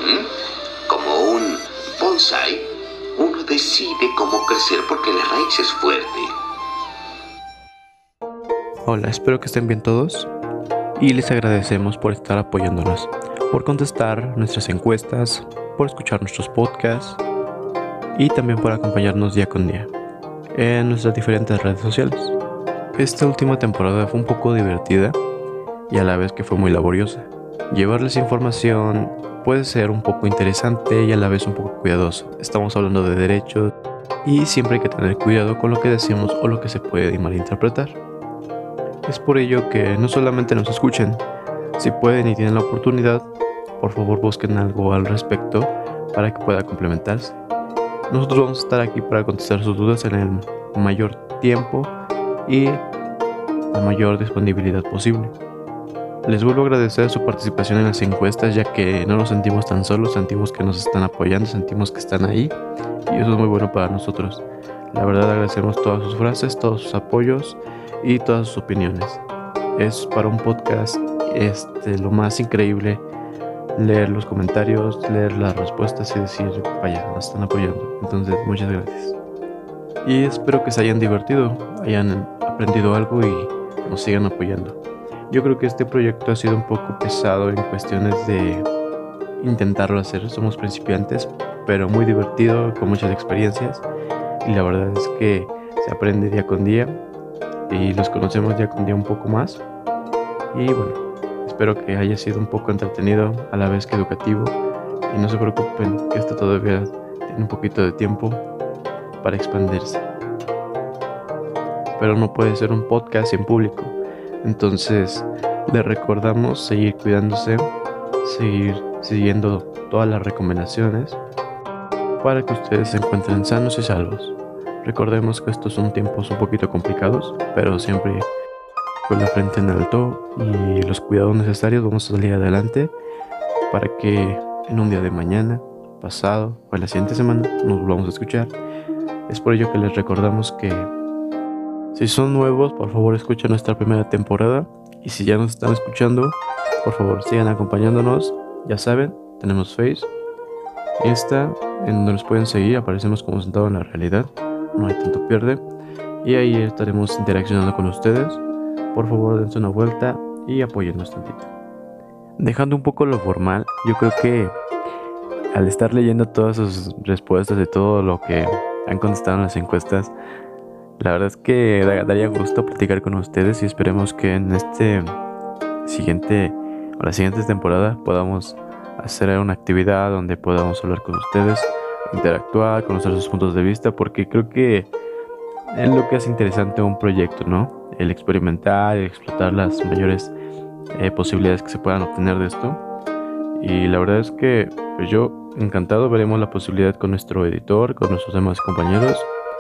Como un bonsai, uno decide cómo crecer porque la raíz es fuerte. Hola, espero que estén bien todos y les agradecemos por estar apoyándonos, por contestar nuestras encuestas, por escuchar nuestros podcasts y también por acompañarnos día con día en nuestras diferentes redes sociales. Esta última temporada fue un poco divertida y a la vez que fue muy laboriosa. Llevarles información puede ser un poco interesante y a la vez un poco cuidadoso. Estamos hablando de derechos y siempre hay que tener cuidado con lo que decimos o lo que se puede malinterpretar. Es por ello que no solamente nos escuchen, si pueden y tienen la oportunidad, por favor busquen algo al respecto para que pueda complementarse. Nosotros vamos a estar aquí para contestar sus dudas en el mayor tiempo y la mayor disponibilidad posible. Les vuelvo a agradecer su participación en las encuestas, ya que no nos sentimos tan solos, sentimos que nos están apoyando, sentimos que están ahí y eso es muy bueno para nosotros. La verdad agradecemos todas sus frases, todos sus apoyos y todas sus opiniones. Es para un podcast lo más increíble leer los comentarios, leer las respuestas y decir, vaya, nos están apoyando. Entonces, muchas gracias. Y espero que se hayan divertido, hayan aprendido algo y nos sigan apoyando. Yo creo que este proyecto ha sido un poco pesado en cuestiones de intentarlo hacer. Somos principiantes, pero muy divertido, con muchas experiencias. Y la verdad es que se aprende día con día y los conocemos día con día un poco más. Y bueno, espero que haya sido un poco entretenido a la vez que educativo. Y no se preocupen que esto todavía tiene un poquito de tiempo para expandirse. Pero no puede ser un podcast en público. Entonces les recordamos seguir cuidándose, seguir siguiendo todas las recomendaciones para que ustedes se encuentren sanos y salvos. Recordemos que estos son tiempos un poquito complicados, pero siempre con la frente en alto y los cuidados necesarios vamos a salir adelante para que en un día de mañana, pasado o en la siguiente semana nos volvamos a escuchar. Es por ello que les recordamos que si son nuevos, por favor escuchen nuestra primera temporada y si ya nos están escuchando, por favor sigan acompañándonos. Ya saben, tenemos Face, Insta, en donde nos pueden seguir, aparecemos como Sentado en la Realidad, no hay tanto pierde, y ahí estaremos interaccionando con ustedes. Por favor dense una vuelta y apóyennos tantito. Dejando un poco lo formal, yo creo que al estar leyendo todas sus respuestas de todo lo que han contestado en las encuestas, la verdad es que daría gusto platicar con ustedes y esperemos que en la siguiente temporada podamos hacer una actividad donde podamos hablar con ustedes, interactuar, conocer sus puntos de vista, porque creo que es lo que hace interesante un proyecto, ¿no? El experimentar, el explotar las mayores posibilidades que se puedan obtener de esto. Y la verdad es que pues yo encantado veremos la posibilidad con nuestro editor, con nuestros demás compañeros.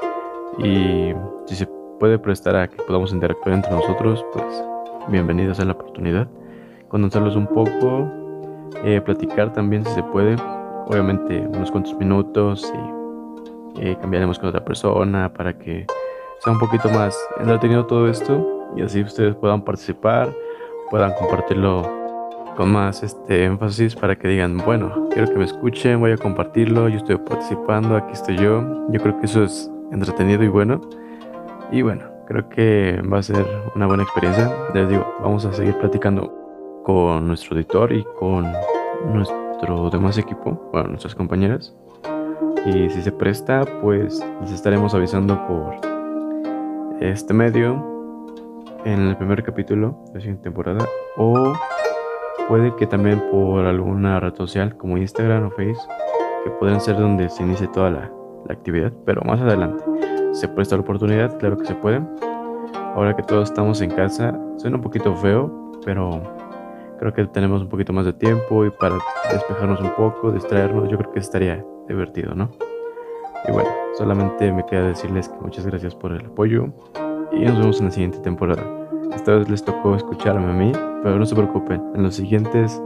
Y si se puede prestar a que podamos interactuar entre nosotros, pues bienvenidos a la oportunidad. Conocerlos un poco, platicar también si se puede. Obviamente unos cuantos minutos y cambiaremos con otra persona para que sea un poquito más entretenido todo esto. Y así ustedes puedan participar, puedan compartirlo con más énfasis para que digan, bueno, quiero que me escuchen, voy a compartirlo, yo estoy participando, aquí estoy yo. Yo creo que eso es entretenido y bueno. Y bueno, creo que va a ser una buena experiencia. Les digo, vamos a seguir platicando con nuestro editor y con nuestro demás equipo, bueno, nuestras compañeras. Y si se presta, pues les estaremos avisando por este medio en el primer capítulo de la siguiente temporada, o puede que también por alguna red social como Instagram o Face, que pueden ser donde se inicie toda la actividad, pero más adelante. ¿Se presta la oportunidad? Claro que se puede. Ahora que todos estamos en casa, suena un poquito feo, pero creo que tenemos un poquito más de tiempo y para despejarnos un poco, distraernos, yo creo que estaría divertido, ¿no? Y bueno, solamente me queda decirles que muchas gracias por el apoyo y nos vemos en la siguiente temporada. Esta vez les tocó escucharme a mí, pero no se preocupen, en los siguientes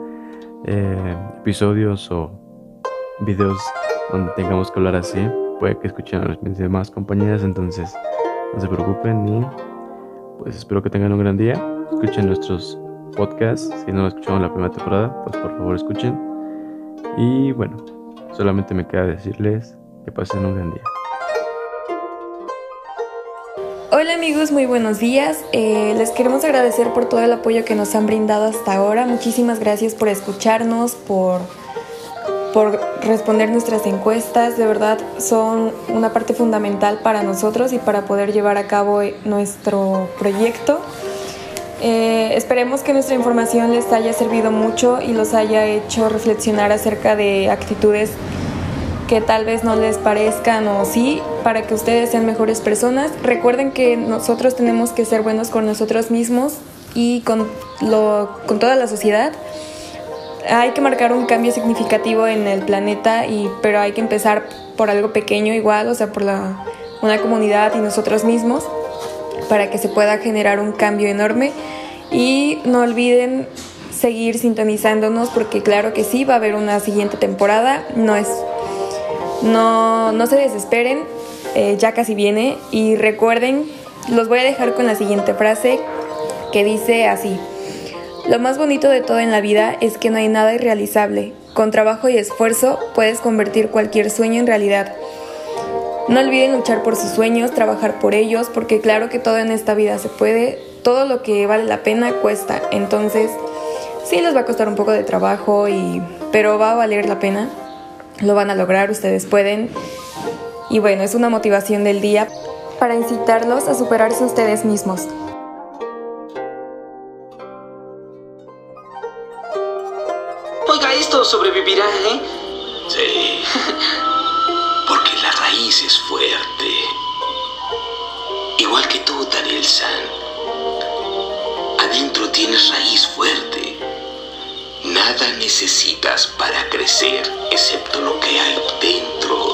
episodios o videos donde tengamos que hablar así, puede que escuchen a mis demás compañeras, entonces no se preocupen y pues espero que tengan un gran día. Escuchen nuestros podcasts, si no lo escucharon en la primera temporada, pues por favor escuchen. Y bueno, solamente me queda decirles que pasen un gran día. Hola amigos, muy buenos días. Les queremos agradecer por todo el apoyo que nos han brindado hasta ahora. Muchísimas gracias por escucharnos, por responder nuestras encuestas. De verdad son una parte fundamental para nosotros y para poder llevar a cabo nuestro proyecto. Esperemos que nuestra información les haya servido mucho y los haya hecho reflexionar acerca de actitudes que tal vez no les parezcan o sí, para que ustedes sean mejores personas. Recuerden que nosotros tenemos que ser buenos con nosotros mismos y con toda la sociedad. Hay que marcar un cambio significativo en el planeta, pero hay que empezar por algo pequeño igual, o sea, por una comunidad y nosotros mismos, para que se pueda generar un cambio enorme. Y no olviden seguir sintonizándonos, porque claro que sí, va a haber una siguiente temporada. No se desesperen, ya casi viene. Y recuerden, los voy a dejar con la siguiente frase que dice así: lo más bonito de todo en la vida es que no hay nada irrealizable. Con trabajo y esfuerzo puedes convertir cualquier sueño en realidad. No olviden luchar por sus sueños, trabajar por ellos, porque claro que todo en esta vida se puede. Todo lo que vale la pena cuesta. Entonces sí les va a costar un poco de trabajo, pero va a valer la pena. Lo van a lograr, ustedes pueden. Y bueno, es una motivación del día para incitarlos a superarse ustedes mismos. Oiga, esto sobrevivirá, ¿eh? Sí. Porque la raíz es fuerte. Igual que tú, Daniel-san. Adentro tienes raíz fuerte. Nada necesitas para crecer, excepto lo que hay dentro.